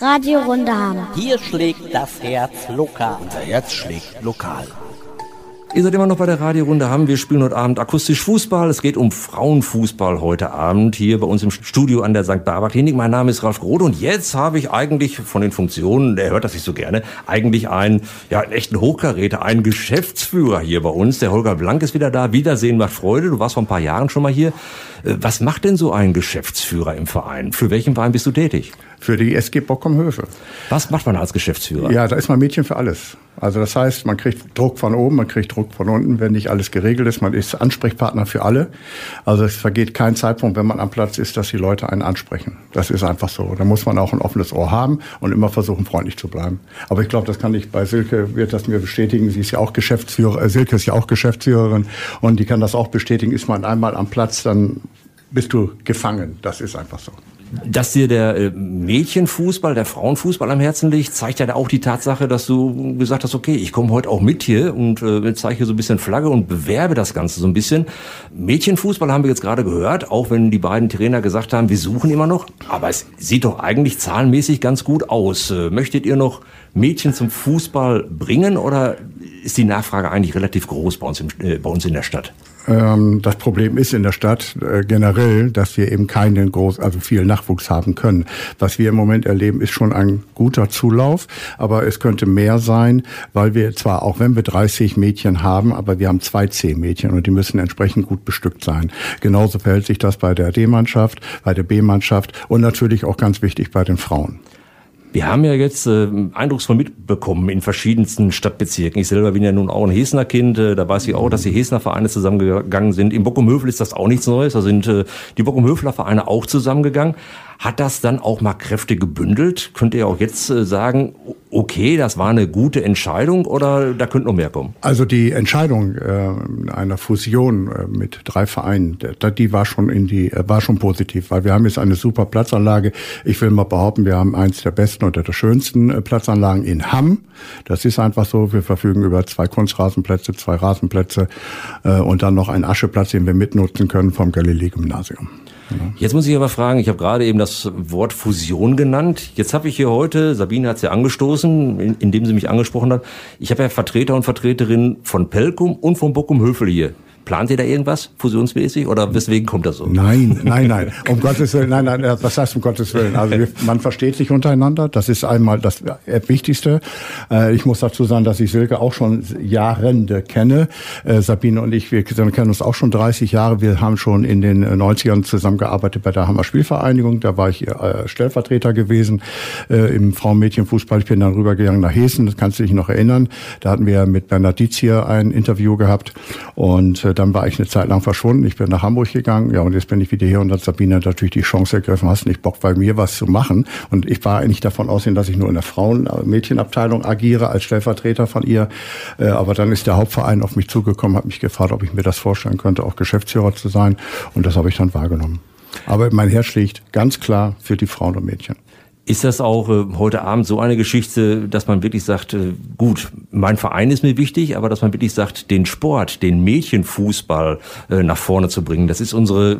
Radio Rundehammer. Hier schlägt das Herz lokal. Unser Herz schlägt lokal. Ihr seid immer noch bei der Radiorunde Hamm. Wir spielen heute Abend akustisch Fußball. Es geht um Frauenfußball heute Abend hier bei uns im Studio an der St. Barbara Klinik. Mein Name ist Ralf Grote und jetzt habe ich eigentlich von den Funktionen, der hört das nicht so gerne, eigentlich einen echten Hochkaräter, einen Geschäftsführer hier bei uns. Der Holger Blank ist wieder da. Wiedersehen macht Freude. Du warst vor ein paar Jahren schon mal hier. Was macht denn so ein Geschäftsführer im Verein? Für welchen Verein bist du tätig? Für die SG Bockum-Höfe. Was macht man als Geschäftsführer? Ja, da ist man Mädchen für alles. Also das heißt, man kriegt Druck von oben, man kriegt Druck von unten, wenn nicht alles geregelt ist. Man ist Ansprechpartner für alle. Also es vergeht kein Zeitpunkt, wenn man am Platz ist, dass die Leute einen ansprechen. Das ist einfach so. Da muss man auch ein offenes Ohr haben und immer versuchen, freundlich zu bleiben. Aber ich glaube, das kann ich bei Silke, wird das mir bestätigen. Sie ist ja auch Geschäftsführer, Silke ist ja auch Geschäftsführerin und die kann das auch bestätigen. Ist man einmal am Platz, dann bist du gefangen. Das ist einfach so. Dass dir der Mädchenfußball, der Frauenfußball am Herzen liegt, zeigt ja auch die Tatsache, dass du gesagt hast, okay, ich komme heute auch mit hier und zeige hier so ein bisschen Flagge und bewerbe das Ganze so ein bisschen. Mädchenfußball haben wir jetzt gerade gehört, auch wenn die beiden Trainer gesagt haben, wir suchen immer noch, aber es sieht doch eigentlich zahlenmäßig ganz gut aus. Möchtet ihr noch Mädchen zum Fußball bringen oder ist die Nachfrage eigentlich relativ groß bei uns in der Stadt? Das Problem ist in der Stadt generell, dass wir eben viel Nachwuchs haben können. Was wir im Moment erleben, ist schon ein guter Zulauf, aber es könnte mehr sein, weil wir zwar, auch wenn wir 30 Mädchen haben, aber wir haben 2 C-Mädchen und die müssen entsprechend gut bestückt sein. Genauso verhält sich das bei der D-Mannschaft, bei der B-Mannschaft und natürlich auch ganz wichtig bei den Frauen. Wir haben ja jetzt eindrucksvoll mitbekommen in verschiedensten Stadtbezirken. Ich selber bin ja nun auch ein Hessener Kind. Da weiß ich auch, dass die Hessener Vereine zusammengegangen sind. In Bockum-Hövel ist das auch nichts Neues. Da sind die Bockum-Höveler Vereine auch zusammengegangen. Hat das dann auch mal Kräfte gebündelt? Könnt ihr auch jetzt sagen, okay, das war eine gute Entscheidung oder da könnte noch mehr kommen? Also die Entscheidung einer Fusion mit 3 Vereinen, die war schon positiv, weil wir haben jetzt eine super Platzanlage. Ich will mal behaupten, wir haben eins der besten oder der schönsten Platzanlagen in Hamm. Das ist einfach so. Wir verfügen über 2 Kunstrasenplätze, 2 Rasenplätze und dann noch einen Ascheplatz, den wir mitnutzen können vom Galilei-Gymnasium. Jetzt muss ich aber fragen, ich habe gerade eben das Wort Fusion genannt. Jetzt habe ich hier heute, Sabine hat es ja angestoßen, indem sie mich angesprochen hat, ich habe ja Vertreter und Vertreterinnen von Pelkum und von Bockum-Hövel hier. Plant ihr da irgendwas fusionsmäßig oder weswegen kommt das so? Nein. Um Gottes Willen, nein, was heißt um Gottes Willen? Also man versteht sich untereinander, das ist einmal das Wichtigste. Ich muss dazu sagen, dass ich Silke auch schon Jahrende kenne. Sabine und ich, wir kennen uns auch schon 30 Jahre. Wir haben schon in den 90ern zusammengearbeitet bei der Hammer Spielvereinigung. Da war ich Stellvertreter gewesen im Frauen-Mädchen-Fußball. Ich bin dann rübergegangen nach Hessen, das kannst du dich noch erinnern. Da hatten wir mit Bernhard Dietz hier ein Interview gehabt und dann war ich eine Zeit lang verschwunden. Ich bin nach Hamburg gegangen. Ja, und jetzt bin ich wieder hier und hat Sabine natürlich die Chance ergriffen. Hast nicht Bock, bei mir was zu machen? Und ich war eigentlich davon ausgehen, dass ich nur in der Frauen-Mädchenabteilung agiere als Stellvertreter von ihr. Aber dann ist der Hauptverein auf mich zugekommen, hat mich gefragt, ob ich mir das vorstellen könnte, auch Geschäftsführer zu sein. Und das habe ich dann wahrgenommen. Aber mein Herz schlägt ganz klar für die Frauen und Mädchen. Ist das auch heute Abend so eine Geschichte, dass man wirklich sagt, gut, mein Verein ist mir wichtig, aber dass man wirklich sagt, den Sport, den Mädchenfußball nach vorne zu bringen, das ist unsere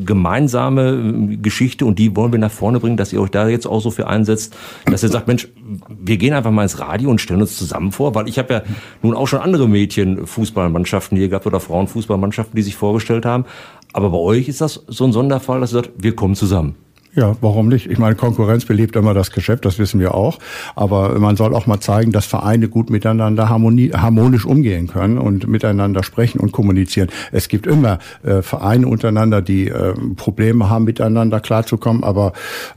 gemeinsame Geschichte und die wollen wir nach vorne bringen, dass ihr euch da jetzt auch so für einsetzt, dass ihr sagt, Mensch, wir gehen einfach mal ins Radio und stellen uns zusammen vor, weil ich habe ja nun auch schon andere Mädchenfußballmannschaften hier gehabt oder Frauenfußballmannschaften, die sich vorgestellt haben, aber bei euch ist das so ein Sonderfall, dass ihr sagt, wir kommen zusammen. Ja, warum nicht? Ich meine, Konkurrenz belebt immer das Geschäft, das wissen wir auch. Aber man soll auch mal zeigen, dass Vereine gut miteinander harmonisch umgehen können und miteinander sprechen und kommunizieren. Es gibt immer Vereine untereinander, die Probleme haben, miteinander klarzukommen, aber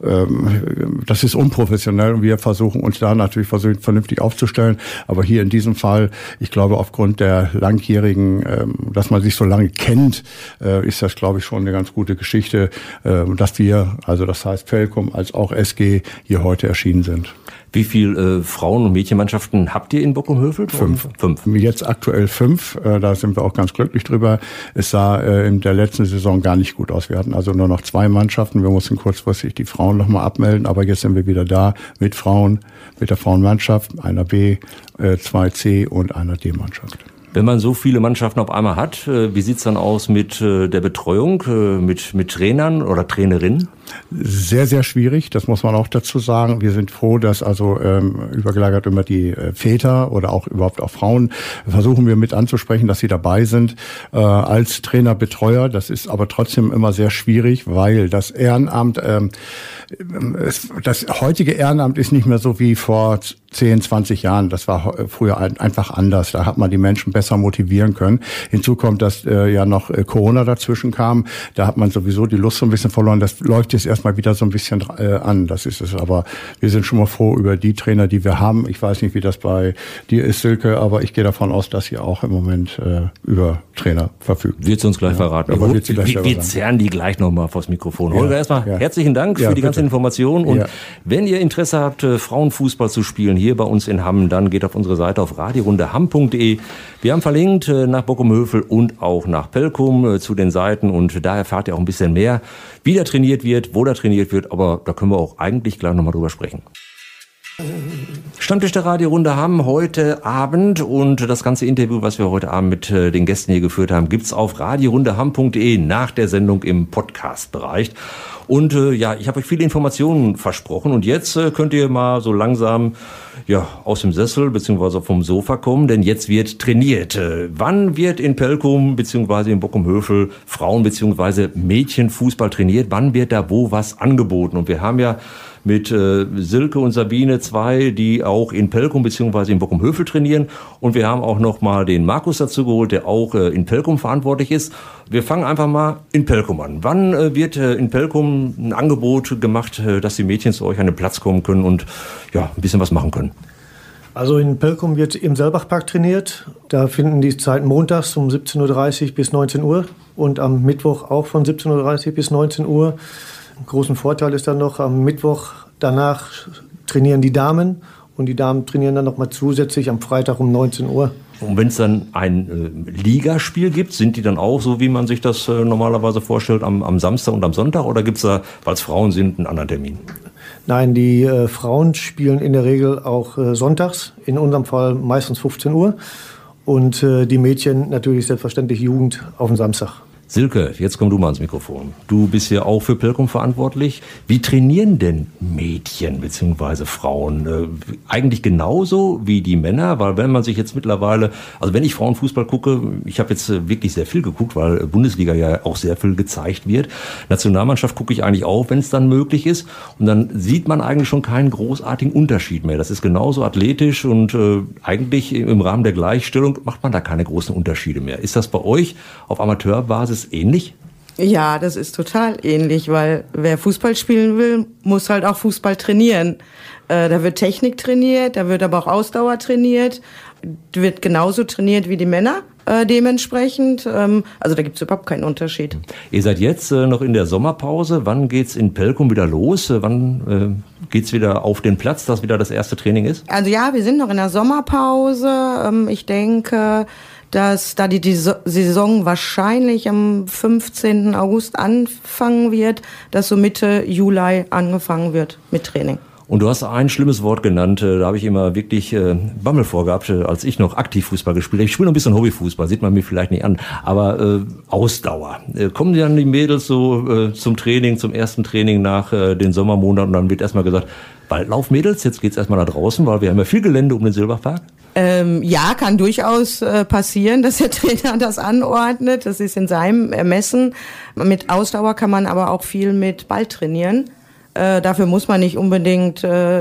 das ist unprofessionell und wir versuchen uns da natürlich vernünftig aufzustellen. Aber hier in diesem Fall, ich glaube, aufgrund der langjährigen, dass man sich so lange kennt, ist das, glaube ich, schon eine ganz gute Geschichte, dass wir, also das heißt Pelkum als auch SG hier heute erschienen sind. Wie viele Frauen- und Mädchenmannschaften habt ihr in Bockum-Hövel? 5. Jetzt aktuell 5. Da sind wir auch ganz glücklich drüber. Es sah in der letzten Saison gar nicht gut aus. Wir hatten also nur noch 2 Mannschaften. Wir mussten kurzfristig die Frauen nochmal abmelden. Aber jetzt sind wir wieder da mit Frauen, mit der Frauenmannschaft, einer B, 2 C und einer D-Mannschaft. Wenn man so viele Mannschaften auf einmal hat, wie sieht's dann aus mit der Betreuung, mit Trainern oder Trainerinnen? Sehr, sehr schwierig, das muss man auch dazu sagen. Wir sind froh, dass also übergelagert immer die Väter oder auch überhaupt auch Frauen versuchen wir mit anzusprechen, dass sie dabei sind als Trainer, Betreuer. Das ist aber trotzdem immer sehr schwierig, weil das Ehrenamt, das heutige Ehrenamt ist nicht mehr so wie vor 10, 20 Jahren. Das war früher einfach anders. Da hat man die Menschen besser motivieren können. Hinzu kommt, dass ja noch Corona dazwischen kam. Da hat man sowieso die Lust so ein bisschen verloren. Das läuft jetzt erstmal wieder so ein bisschen an. Das ist es. Aber wir sind schon mal froh über die Trainer, die wir haben. Ich weiß nicht, wie das bei dir ist, Silke, aber ich gehe davon aus, dass ihr auch im Moment über Trainer verfügt. Wird sie uns gleich verraten. Aber wir zerren die gleich nochmal vors Mikrofon. Holger, erstmal herzlichen Dank für die ganzen Informationen. Und wenn ihr Interesse habt, Frauenfußball zu spielen, hier bei uns in Hamm, dann geht auf unsere Seite auf radiorundehamm.de. Wir haben verlinkt nach Bockumhövel und auch nach Pelkum zu den Seiten und da erfahrt ihr auch ein bisschen mehr, wie da trainiert wird, wo da trainiert wird, aber da können wir auch eigentlich gleich nochmal drüber sprechen. Stammtisch der Radiorunde Hamm heute Abend und das ganze Interview, was wir heute Abend mit den Gästen hier geführt haben, gibt's auf radiorundehamm.de nach der Sendung im Podcast-Bereich. Und ich habe euch viele Informationen versprochen und jetzt könnt ihr mal so langsam aus dem Sessel bzw. vom Sofa kommen, denn jetzt wird trainiert. Wann wird in Pelkum bzw. in Bockumhövel Frauen bzw. Mädchenfußball trainiert? Wann wird da wo was angeboten? Und wir haben ja mit Silke und Sabine zwei, die auch in Pelkum bzw. in Bockumhövel trainieren. Und wir haben auch noch mal den Markus dazu geholt, der auch in Pelkum verantwortlich ist. Wir fangen einfach mal in Pelkum an. Wann wird in Pelkum ein Angebot gemacht, dass die Mädchen zu euch an den Platz kommen können und ein bisschen was machen können? Also in Pelkum wird im Selbachpark trainiert. Da finden die Zeiten montags um 17.30 Uhr bis 19 Uhr und am Mittwoch auch von 17.30 Uhr bis 19 Uhr. Einen großen Vorteil ist dann noch, am Mittwoch danach trainieren die Damen und die Damen trainieren dann noch mal zusätzlich am Freitag um 19 Uhr. Und wenn es dann ein Ligaspiel gibt, sind die dann auch so, wie man sich das normalerweise vorstellt, am Samstag und am Sonntag? Oder gibt es da, weil es Frauen sind, einen anderen Termin? Nein, die Frauen spielen in der Regel auch sonntags, in unserem Fall meistens 15 Uhr. Und die Mädchen natürlich selbstverständlich Jugend auf den Samstag. Silke, jetzt komm du mal ans Mikrofon. Du bist ja auch für Pelkum verantwortlich. Wie trainieren denn Mädchen bzw. Frauen? Eigentlich genauso wie die Männer? Weil wenn man sich jetzt mittlerweile, also wenn ich Frauenfußball gucke, ich habe jetzt wirklich sehr viel geguckt, weil Bundesliga ja auch sehr viel gezeigt wird. Nationalmannschaft gucke ich eigentlich auch, wenn es dann möglich ist. Und dann sieht man eigentlich schon keinen großartigen Unterschied mehr. Das ist genauso athletisch und eigentlich im Rahmen der Gleichstellung macht man da keine großen Unterschiede mehr. Ist das bei euch auf Amateurbasis ähnlich? Ja, das ist total ähnlich, weil wer Fußball spielen will, muss halt auch Fußball trainieren. Da wird Technik trainiert, da wird aber auch Ausdauer trainiert, wird genauso trainiert wie die Männer dementsprechend. Also da gibt es überhaupt keinen Unterschied. Ihr seid jetzt noch in der Sommerpause. Wann geht's in Pelkum wieder los? Wann geht's wieder auf den Platz, dass wieder das erste Training ist? Also ja, wir sind noch in der Sommerpause. Ich denke, dass da die Saison wahrscheinlich am 15. August anfangen wird, dass so Mitte Juli angefangen wird mit Training. Und du hast ein schlimmes Wort genannt, da habe ich immer wirklich Bammel vorgehabt, als ich noch aktiv Fußball gespielt habe. Ich spiele noch ein bisschen Hobbyfußball, sieht man mir vielleicht nicht an, aber Ausdauer. Kommen dann die Mädels so zum Training, zum ersten Training nach den Sommermonaten und dann wird erstmal gesagt, Waldlauf, Mädels, jetzt geht's erstmal nach draußen, weil wir haben ja viel Gelände um den Silberpark. Ja, kann durchaus passieren, dass der Trainer das anordnet. Das ist in seinem Ermessen. Mit Ausdauer kann man aber auch viel mit Ball trainieren. Dafür muss man nicht unbedingt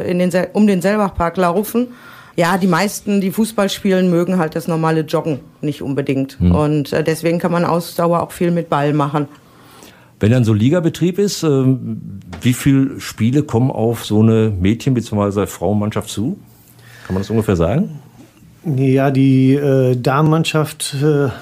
um den Selbachpark laufen. Ja, die meisten, die Fußball spielen, mögen halt das normale Joggen nicht unbedingt. Und deswegen kann man Ausdauer auch viel mit Ball machen. Wenn dann so Ligabetrieb ist, wie viele Spiele kommen auf so eine Mädchen- bzw. Frauenmannschaft zu? Kann man das ungefähr sagen? Ja, die Damenmannschaft,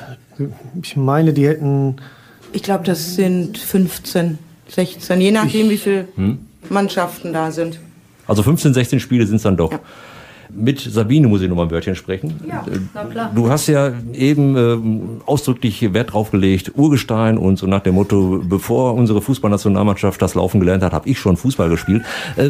ich meine, die hätten... Ich glaube, das sind 15, 16, je nachdem, wie viele Mannschaften da sind. Also 15, 16 Spiele sind es dann doch. Ja. Mit Sabine muss ich noch mal ein Wörtchen sprechen. Ja, na klar. Du hast ja eben ausdrücklich Wert drauf gelegt, Urgestein und so nach dem Motto, bevor unsere Fußballnationalmannschaft das Laufen gelernt hat, habe ich schon Fußball gespielt.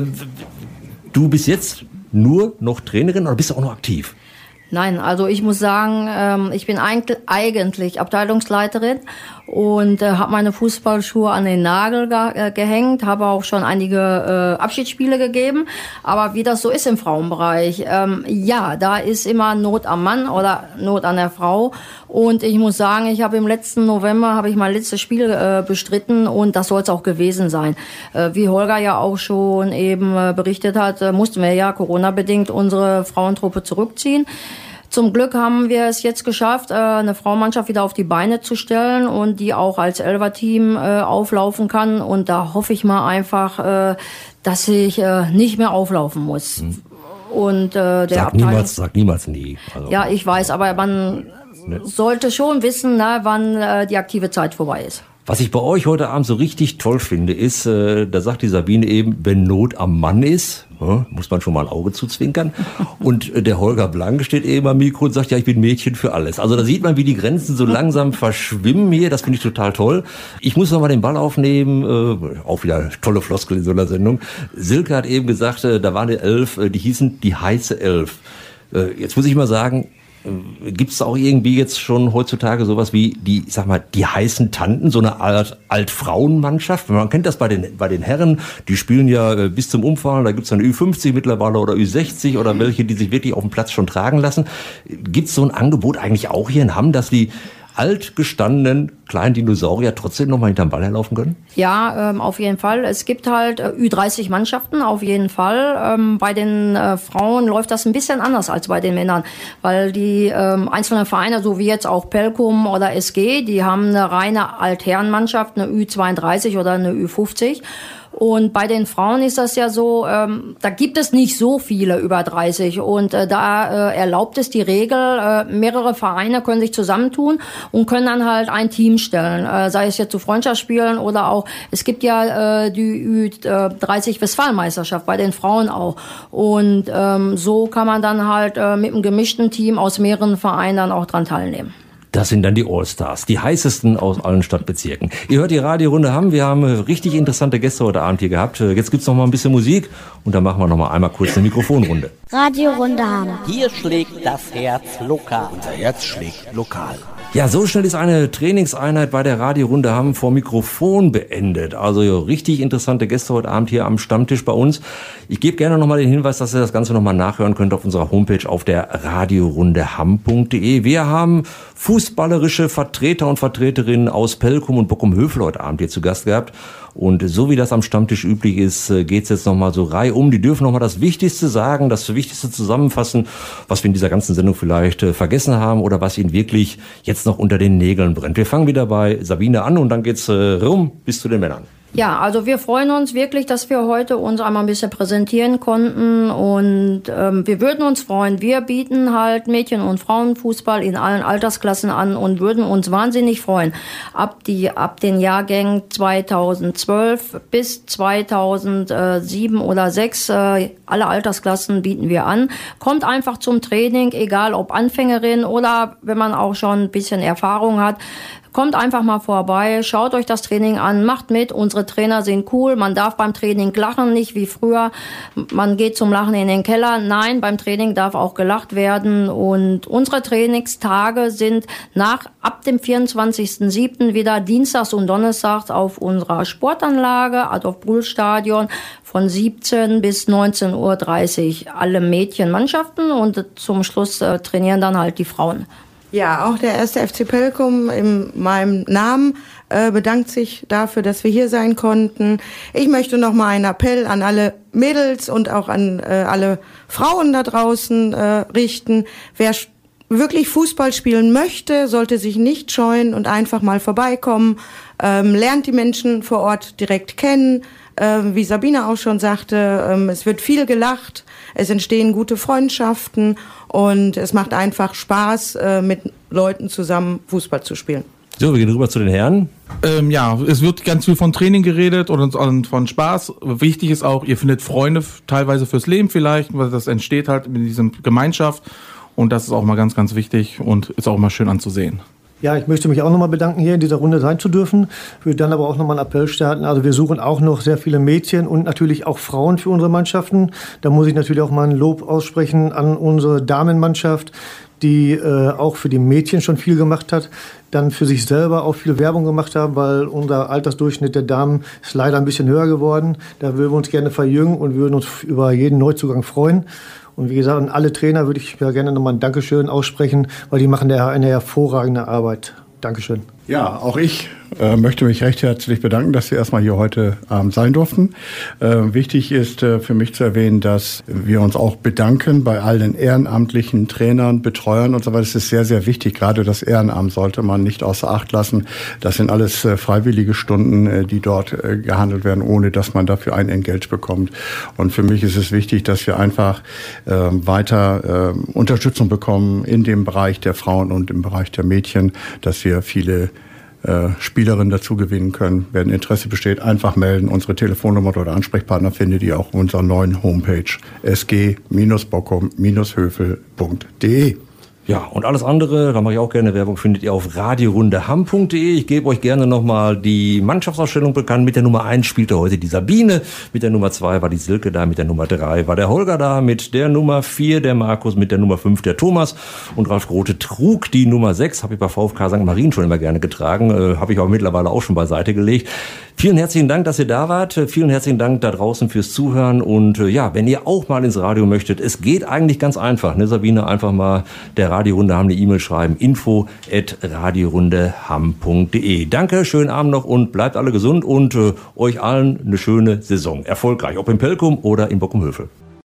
Du bist jetzt nur noch Trainerin oder bist du auch noch aktiv? Nein, also ich muss sagen, ich bin eigentlich Abteilungsleiterin und habe meine Fußballschuhe an den Nagel gehängt, habe auch schon einige Abschiedsspiele gegeben. Aber wie das so ist im Frauenbereich, ja, da ist immer Not am Mann oder Not an der Frau. Und ich muss sagen, ich habe im letzten November mein letztes Spiel bestritten und das soll es auch gewesen sein. Wie Holger ja auch schon eben berichtet hat, mussten wir ja Corona-bedingt unsere Frauentruppe zurückziehen. Zum Glück haben wir es jetzt geschafft, eine Frauenmannschaft wieder auf die Beine zu stellen und die auch als Elfer-Team auflaufen kann. Und da hoffe ich mal einfach, dass ich nicht mehr auflaufen muss. Und Sag niemals nie. Also. Ja, ich weiß, aber man sollte schon wissen, wann die aktive Zeit vorbei ist. Was ich bei euch heute Abend so richtig toll finde, ist, da sagt die Sabine eben, wenn Not am Mann ist, muss man schon mal ein Auge zuzwinkern. Und der Holger Blank steht eben am Mikro und sagt, ja, ich bin Mädchen für alles. Also da sieht man, wie die Grenzen so langsam verschwimmen hier. Das finde ich total toll. Ich muss noch mal den Ball aufnehmen. Auch wieder tolle Floskel in so einer Sendung. Silke hat eben gesagt, da war eine Elf, die hießen die heiße Elf. Jetzt muss ich mal sagen, gibt es auch irgendwie jetzt schon heutzutage sowas wie die heißen Tanten, so eine Art Altfrauenmannschaft? Man kennt das bei den Herren, die spielen ja bis zum Umfallen, da gibt es dann Ü50 mittlerweile oder Ü60 oder welche, die sich wirklich auf dem Platz schon tragen lassen. Gibt es so ein Angebot eigentlich auch hier in Hamm, dass die altgestandenen kleinen Dinosaurier trotzdem noch mal hinterm Ball herlaufen können? Ja, auf jeden Fall. Es gibt halt Ü30 Mannschaften, auf jeden Fall. Bei den Frauen läuft das ein bisschen anders als bei den Männern, weil die einzelnen Vereine, so wie jetzt auch Pelkum oder SG, die haben eine reine Altherrenmannschaft, eine Ü32 oder eine Ü50. Und bei den Frauen ist das ja so, da gibt es nicht so viele über 30 und da erlaubt es die Regel, mehrere Vereine können sich zusammentun und können dann halt ein Team stellen, sei es jetzt zu Freundschaftsspielen oder auch, es gibt ja die Ü30 Westfalenmeisterschaft bei den Frauen auch und so kann man dann halt mit einem gemischten Team aus mehreren Vereinen dann auch dran teilnehmen. Das sind dann die Allstars, die heißesten aus allen Stadtbezirken. Ihr hört die Radiorunde Hamm. Wir haben richtig interessante Gäste heute Abend hier gehabt. Jetzt gibt's noch mal ein bisschen Musik und dann machen wir noch mal einmal kurz eine Mikrofonrunde. Radiorunde Hamm. Hier schlägt das Herz lokal. Unser Herz schlägt lokal. Ja, so schnell ist eine Trainingseinheit bei der Radiorunde Hamm vor Mikrofon beendet. Also richtig interessante Gäste heute Abend hier am Stammtisch bei uns. Ich gebe gerne nochmal den Hinweis, dass ihr das Ganze nochmal nachhören könnt auf unserer Homepage auf der radiorundehamm.de. Wir haben fußballerische Vertreter und Vertreterinnen aus Pelkum und Bockum-Hövel heute Abend hier zu Gast gehabt. Und so wie das am Stammtisch üblich ist, geht's jetzt nochmal so reihum. Die dürfen nochmal das Wichtigste sagen, das Wichtigste zusammenfassen, was wir in dieser ganzen Sendung vielleicht vergessen haben oder was ihnen wirklich jetzt noch unter den Nägeln brennt. Wir fangen wieder bei Sabine an und dann geht's rum bis zu den Männern. Ja, also wir freuen uns wirklich, dass wir heute uns einmal ein bisschen präsentieren konnten und wir würden uns freuen. Wir bieten halt Mädchen- und Frauenfußball in allen Altersklassen an und würden uns wahnsinnig freuen. Ab den Jahrgängen 2012 bis 2007 oder 2006, alle Altersklassen bieten wir an. Kommt einfach zum Training, egal ob Anfängerin oder wenn man auch schon ein bisschen Erfahrung hat. Kommt einfach mal vorbei, schaut euch das Training an, macht mit. Unsere Trainer sind cool. Man darf beim Training lachen, nicht wie früher. Man geht zum Lachen in den Keller. Nein, beim Training darf auch gelacht werden. Und unsere Trainingstage sind ab dem 24.07. wieder dienstags und donnerstags auf unserer Sportanlage, Adolf-Brühl-Stadion, von 17 bis 19.30 Uhr. Alle Mädchenmannschaften und zum Schluss trainieren dann halt die Frauen. Ja, auch der 1. FC Pelkum in meinem Namen bedankt sich dafür, dass wir hier sein konnten. Ich möchte noch mal einen Appell an alle Mädels und auch an alle Frauen da draußen richten. Wer wirklich Fußball spielen möchte, sollte sich nicht scheuen und einfach mal vorbeikommen. Lernt die Menschen vor Ort direkt kennen. Wie Sabine auch schon sagte, es wird viel gelacht, es entstehen gute Freundschaften und es macht einfach Spaß, mit Leuten zusammen Fußball zu spielen. So, wir gehen rüber zu den Herren. Ja, es wird ganz viel von Training geredet und von Spaß. Wichtig ist auch, ihr findet Freunde teilweise fürs Leben vielleicht, weil das entsteht halt in dieser Gemeinschaft und das ist auch mal ganz, ganz wichtig und ist auch mal schön anzusehen. Ja, ich möchte mich auch nochmal bedanken, hier in dieser Runde sein zu dürfen. Ich würde dann aber auch nochmal einen Appell starten. Also wir suchen auch noch sehr viele Mädchen und natürlich auch Frauen für unsere Mannschaften. Da muss ich natürlich auch mal ein Lob aussprechen an unsere Damenmannschaft, die auch für die Mädchen schon viel gemacht hat, dann für sich selber auch viel Werbung gemacht haben, weil unser Altersdurchschnitt der Damen ist leider ein bisschen höher geworden. Da würden wir uns gerne verjüngen und würden uns über jeden Neuzugang freuen. Und wie gesagt, an alle Trainer würde ich ja gerne nochmal ein Dankeschön aussprechen, weil die machen eine hervorragende Arbeit. Dankeschön. Ja, auch ich möchte mich recht herzlich bedanken, dass Sie erstmal hier heute Abend sein durften. Wichtig ist für mich zu erwähnen, dass wir uns auch bedanken bei allen ehrenamtlichen Trainern, Betreuern und so weiter. Das ist sehr, sehr wichtig. Gerade das Ehrenamt sollte man nicht außer Acht lassen. Das sind alles freiwillige Stunden, die dort gehandelt werden, ohne dass man dafür ein Entgelt bekommt. Und für mich ist es wichtig, dass wir einfach weiter Unterstützung bekommen in dem Bereich der Frauen und im Bereich der Mädchen, dass wir viele Spielerinnen dazu gewinnen können. Wenn Interesse besteht, einfach melden. Unsere Telefonnummer oder Ansprechpartner findet ihr auch auf unserer neuen Homepage sg-bockum-hövel.de. Ja, und alles andere, da mache ich auch gerne Werbung, findet ihr auf radiorundeham.de. Ich gebe euch gerne nochmal die Mannschaftsausstellung bekannt. Mit der Nummer 1 spielte heute die Sabine, mit der Nummer 2 war die Silke da, mit der Nummer 3 war der Holger da, mit der Nummer 4 der Markus, mit der Nummer 5 der Thomas und Ralf Grote trug die Nummer 6, habe ich bei VfK St. Marien schon immer gerne getragen, habe ich aber mittlerweile auch schon beiseite gelegt. Vielen herzlichen Dank, dass ihr da wart. Vielen herzlichen Dank da draußen fürs Zuhören. Und ja, wenn ihr auch mal ins Radio möchtet, es geht eigentlich ganz einfach. Ne, Sabine, einfach mal der Radiorunde Hamm eine E-Mail schreiben. info@radiorundeham.de. Danke, schönen Abend noch und bleibt alle gesund und euch allen eine schöne Saison. Erfolgreich, ob in Pelkum oder in Bockum-Hövel.